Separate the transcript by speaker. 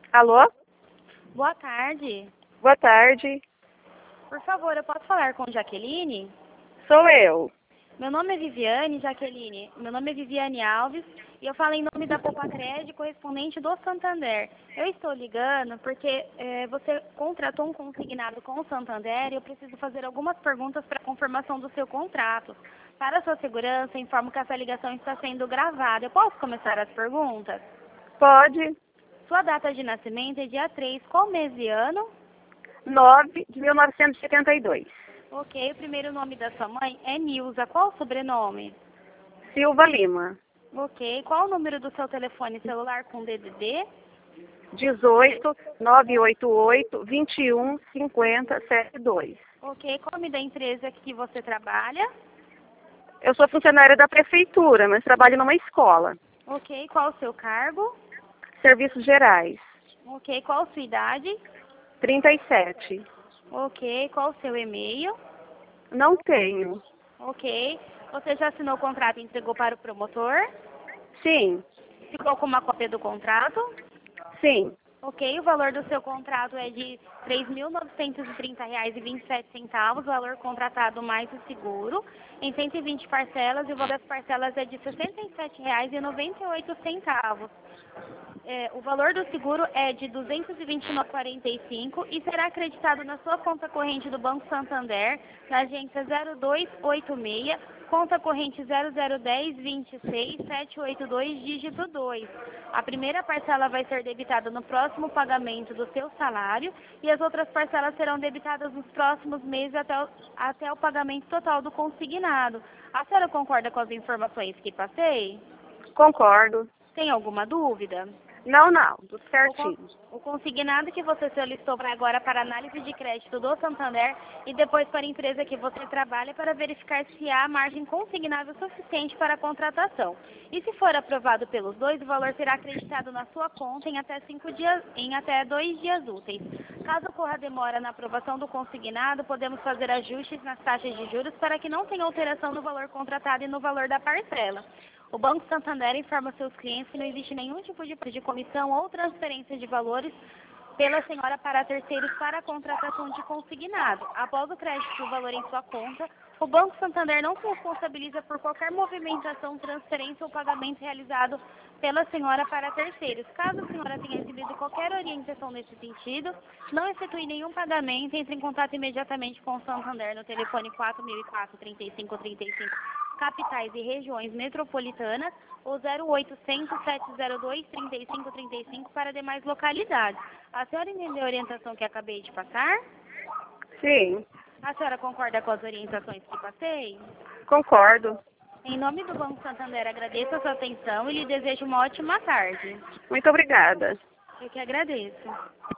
Speaker 1: Alô?
Speaker 2: Boa tarde.
Speaker 1: Boa tarde.
Speaker 2: Por favor, eu posso falar com Jaqueline?
Speaker 1: Sou eu.
Speaker 2: Meu nome é Viviane, Jaqueline. Meu nome é Viviane Alves e eu falo em nome da Popacred, correspondente do Santander. Eu estou ligando porque você contratou um consignado com o Santander e eu preciso fazer algumas perguntas para confirmação do seu contrato. Para sua segurança, informo que essa ligação está sendo gravada. Eu posso começar as perguntas?
Speaker 1: Pode.
Speaker 2: Sua data de nascimento é dia 3. Qual mês e ano?
Speaker 1: 9 de 1972.
Speaker 2: Ok, o primeiro nome da sua mãe é Nilza. Qual o sobrenome?
Speaker 1: Silva Lima.
Speaker 2: Ok, qual o número do seu telefone celular com DDD?
Speaker 1: 18 988 21 50 72.
Speaker 2: Ok, qual o nome da empresa que você trabalha?
Speaker 1: Eu sou funcionária da prefeitura, mas trabalho numa escola.
Speaker 2: Ok, qual o seu cargo?
Speaker 1: Serviços gerais.
Speaker 2: Ok, qual a sua idade?
Speaker 1: 37.
Speaker 2: Ok, qual o seu e-mail?
Speaker 1: Não tenho.
Speaker 2: Ok, você já assinou o contrato e entregou para o promotor?
Speaker 1: Sim.
Speaker 2: Ficou com uma cópia do contrato?
Speaker 1: Sim.
Speaker 2: Ok, o valor do seu contrato é de R$ 3.930,27, o valor contratado mais o seguro, em 120 parcelas, e o valor das parcelas é de R$ 67,98. O valor do seguro é de R$ 229,45 e será acreditado na sua conta corrente do Banco Santander, na agência 0286, conta corrente 001026 782, dígito 2. A primeira parcela vai ser debitada no próximo pagamento do seu salário e as outras parcelas serão debitadas nos próximos meses até o pagamento total do consignado. A senhora concorda com as informações que passei?
Speaker 1: Concordo.
Speaker 2: Tem alguma dúvida?
Speaker 1: Não. Tudo certinho.
Speaker 2: O consignado que você solicitou para agora para análise de crédito do Santander e depois para a empresa que você trabalha para verificar se há margem consignável suficiente para a contratação. E se for aprovado pelos dois, o valor será acreditado na sua conta em até 2 dias úteis. Caso ocorra demora na aprovação do consignado, podemos fazer ajustes nas taxas de juros para que não tenha alteração no valor contratado e no valor da parcela. O Banco Santander informa seus clientes que não existe nenhum tipo de comissão ou transferência de valores pela senhora para terceiros para a contratação de consignado. Após o crédito do valor em sua conta, o Banco Santander não se responsabiliza por qualquer movimentação, transferência ou pagamento realizado pela senhora para terceiros. Caso a senhora tenha recebido qualquer orientação nesse sentido, não efetue nenhum pagamento, entre em contato imediatamente com o Santander no telefone 4004-3535, capitais e regiões metropolitanas, ou 0800 702 3535 para demais localidades. A senhora entendeu a orientação que acabei de passar?
Speaker 1: Sim.
Speaker 2: A senhora concorda com as orientações que passei?
Speaker 1: Concordo.
Speaker 2: Em nome do Banco Santander, agradeço a sua atenção e lhe desejo uma ótima tarde.
Speaker 1: Muito obrigada.
Speaker 2: Eu que agradeço.